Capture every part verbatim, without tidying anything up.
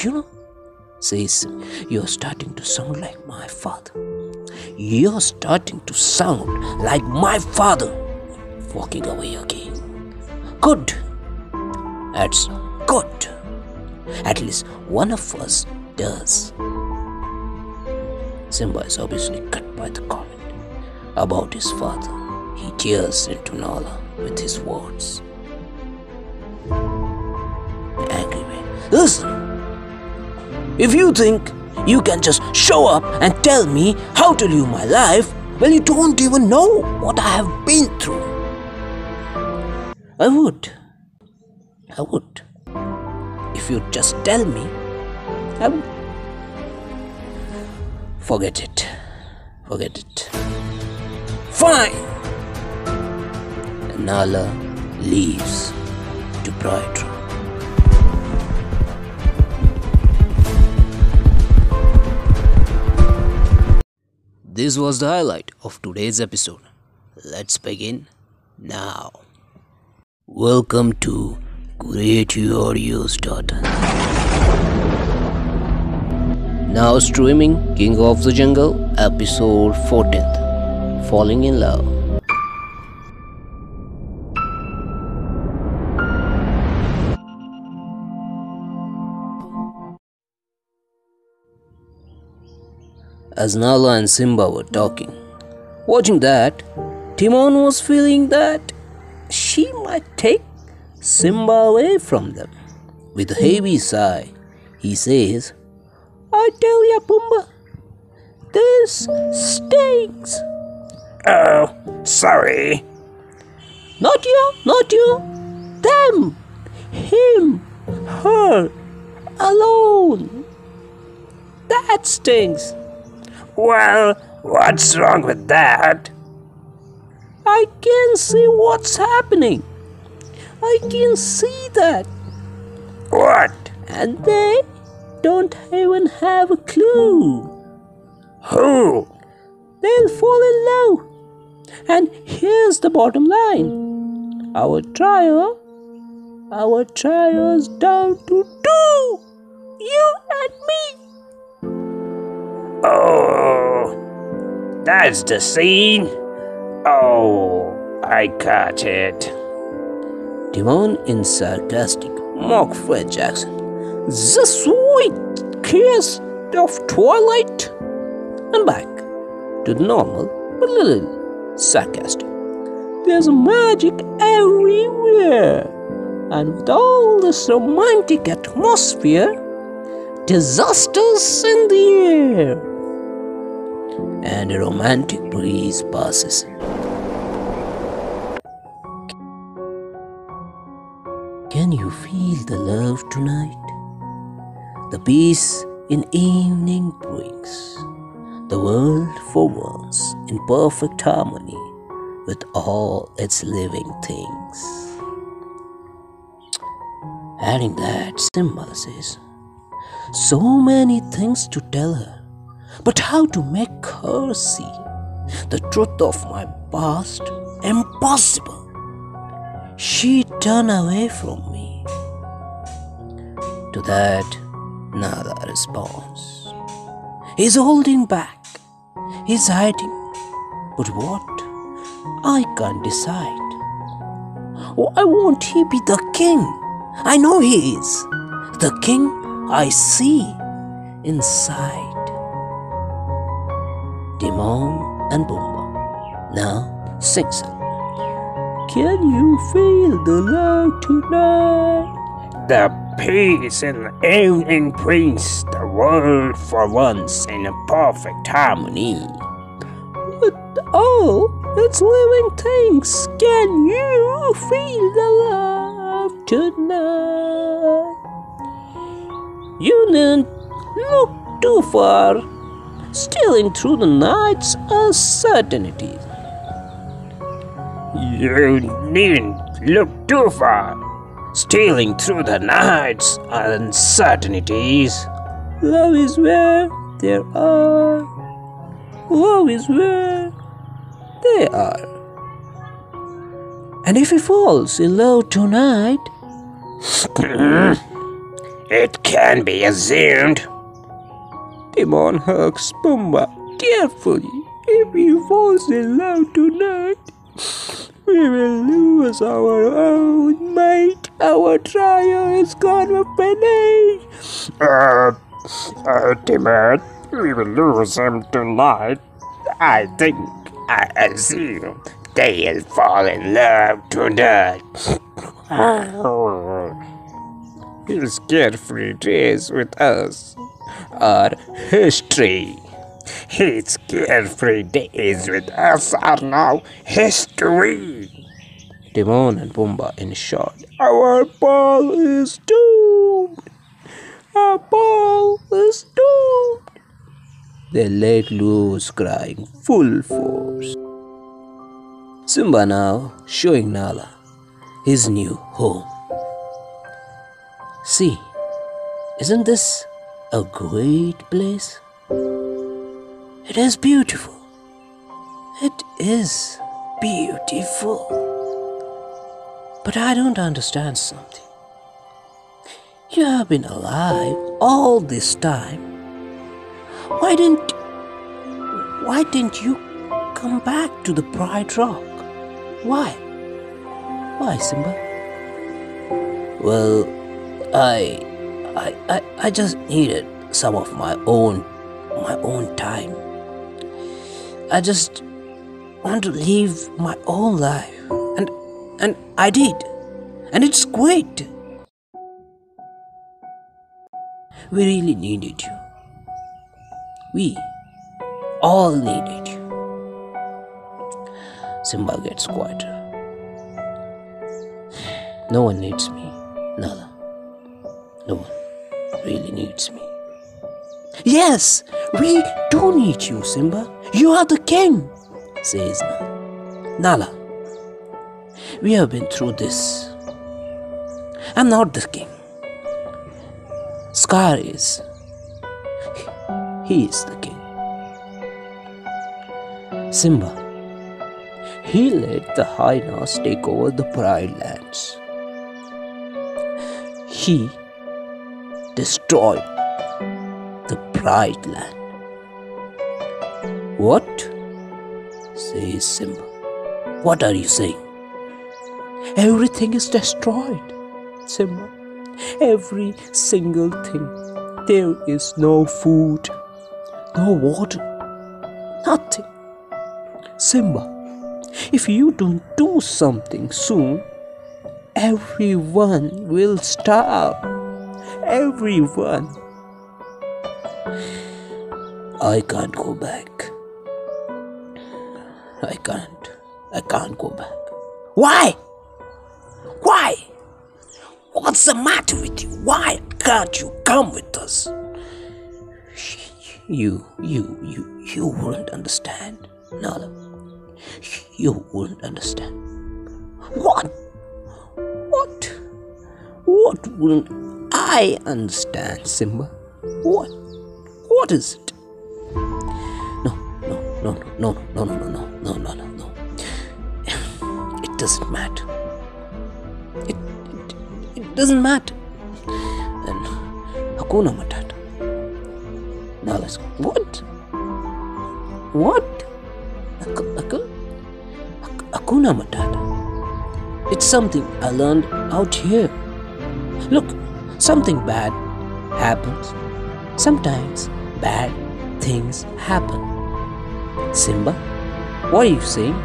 You know, says, you're starting to sound like my father. You're starting to sound like my father. Walking away again. Good. That's good. At least one of us does. Simba is obviously cut by the comment about his father. He tears into Nala with his words. Angry way. Listen, if you think you can just show up and tell me how to live my life, well, you don't even know what I have been through. I would. I would. If you just tell me, I would. Forget it. Forget it. Fine. And Nala leaves to Bright. This was the highlight of today's episode. Let's begin now. Welcome to creative audios dot net. Now streaming King of the Jungle episode fourteenth, Falling in Love. As Nala and Simba were talking, watching that, Timon was feeling that she might take Simba away from them. With a heavy sigh, he says, I tell ya, Pumbaa, this stinks. Oh, sorry. Not you, not you. Them, him, her, alone. That stinks. Well, what's wrong with that? I can see what's happening. I can see that. What? And they don't even have a clue. Who? They'll fall in love. And here's the bottom line. Our trio, our trio's down to two. You and me. Oh, that's the scene. Oh, I got it. Timon in sarcastic mock Fred Jackson. The sweet kiss of twilight. And back to the normal but a little sarcastic. There's magic everywhere. And with all this romantic atmosphere, disasters in the air. And a romantic breeze passes. Can you feel the love tonight? The peace in evening brings. The world for once in perfect harmony with all its living things. Adding that, Simba says, so many things to tell her, but how to make her see the truth of my past? Impossible. She turned away from me. To that, Nala responds. He's holding back. He's hiding. But what? I can't decide. Why won't he be the king? I know he is. The king I see inside. Timon and Pumbaa now sings it. Can you feel the love tonight? The peace in the evening brings the world for once in a perfect harmony. With all its living things, can you feel the love tonight? You needn't look too far, stealing through the night's uncertainties. You needn't look too far, stealing through the night's uncertainties. Love is where there are. Love is where they are. And if he falls in love tonight, It can be assumed. Timon hugs Pumbaa carefully. If he falls in love tonight, we will lose our own mate. Our trial is gonna finish. Uh, uh, Timon, we will lose him tonight. I think, I assume, they'll fall in love tonight. His carefree days with us are history. His carefree days with us are now history. Timon and Pumbaa in short. Our ball is doomed. Our ball is doomed. They let loose, crying full force. Simba now showing Nala his new home. See, isn't this a great place? It is beautiful. It is beautiful. But I don't understand something. You have been alive all this time. Why didn't why didn't you come back to the Pride Rock? Why? Why, Simba? Well, I I I, I just needed some of my own my own time. I just want to live my own life, and and I did, and it's great. We really needed you. We all needed you. Simba gets quieter. No one needs me, Nala. No one really needs me. Yes, we do need you, Simba. You are the king, says Nala. Nala, we have been through this. I'm not the king. Scar is. He is the king. Simba, he let the hyenas take over the Pride lands. He destroyed the Pride land. What? Says Simba. What are you saying? Everything is destroyed, Simba. Every single thing. There is no food, no water, nothing. Simba, if you don't do something soon, everyone will starve. Everyone. I can't go back. I can't. I can't go back. Why? Why? What's the matter with you? Why can't you come with us? You, you, you, you wouldn't understand, Nala. You wouldn't understand. What? What? What wouldn't I understand, Simba? What? What is it? No, no, no, no, no, no, no, no, no, no, no, no. It doesn't matter. It, it, it doesn't matter. And Hakuna Matata. Now let's go. What? What? Ak- ak- ak- Hakuna Matata. It's something I learned out here. Look, something bad happens. Sometimes bad things happen. Simba, what are you saying?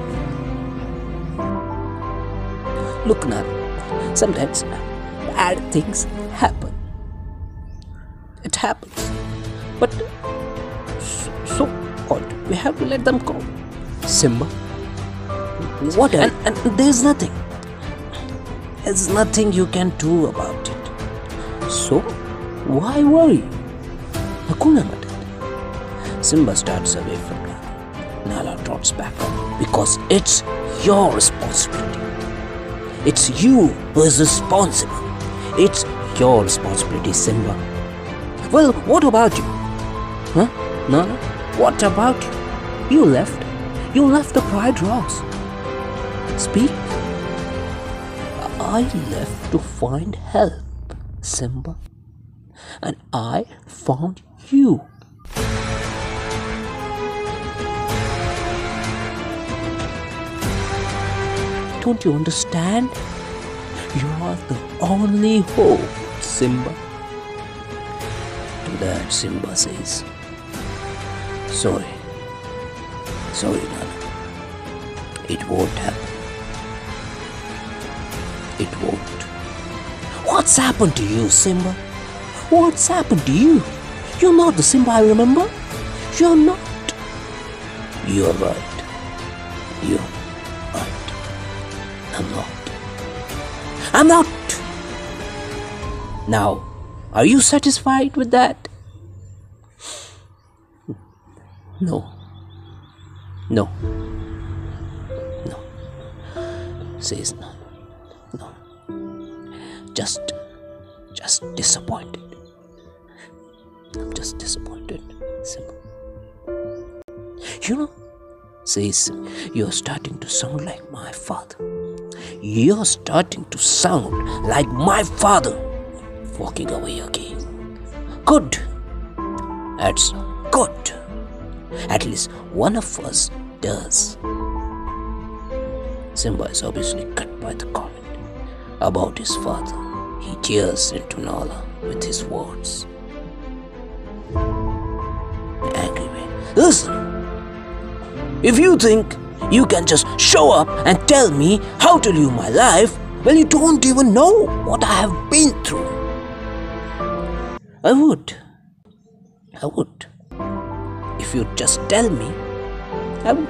Look, Nala, sometimes bad things happen. It happens. But so, so what? We have to let them go. Simba, what? And, and there's nothing. There's nothing you can do about it. So, why worry? Hakuna Matata. Simba starts away from Nala. Nala trots back up because it's your responsibility. It's you who is responsible. It's your responsibility, Simba. Well, what about you? Huh? Nala? What about you? You left. You left the Pride Rocks. Speak. I left to find help, Simba. and I found you. Don't you understand? You are the only hope, Simba. To that, Simba says, Sorry. Sorry, Nana. It won't happen. It won't. What's happened to you, Simba? What's happened to you? You're not the Simba I remember. You're not. You're right. You're right. I'm not. I'm not. Now, are you satisfied with that? No. No. No. Says no. No. Just, just disappointed. I'm just disappointed. Simple. You know, says, you're starting to sound like my father. You're starting to sound like my father. Walking away again. Good. That's good. At least one of us does. Simba is obviously cut by the comment about his father. He tears into Nala with his words. Angry way. Listen, if you think you can just show up and tell me how to live my life, well, you don't even know what I have been through. I would. I would. If you'd just tell me, I would.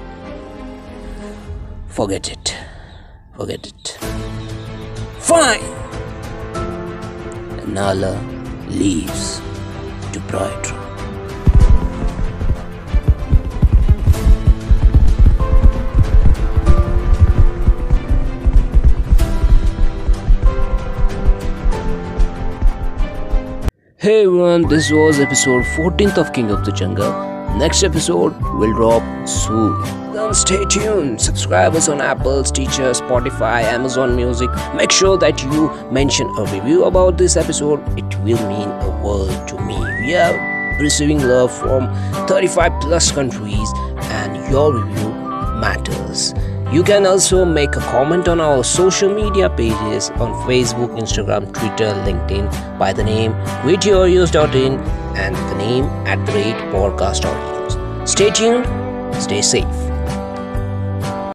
Forget it. Forget it. Fine! And Nala leaves to Brighton. Hey everyone, this was episode fourteenth of King of the Jungle. Next episode will drop soon. Then stay tuned. Subscribe us on Apple, Stitcher, Spotify, Amazon Music. Make sure that you mention a review about this episode. It will mean a world to me. We are receiving love from thirty-five plus countries and your review matters. You can also make a comment on our social media pages on Facebook, Instagram, Twitter, LinkedIn by the name creative audios dot in and the name at the rate podcast audios. Stay tuned, stay safe.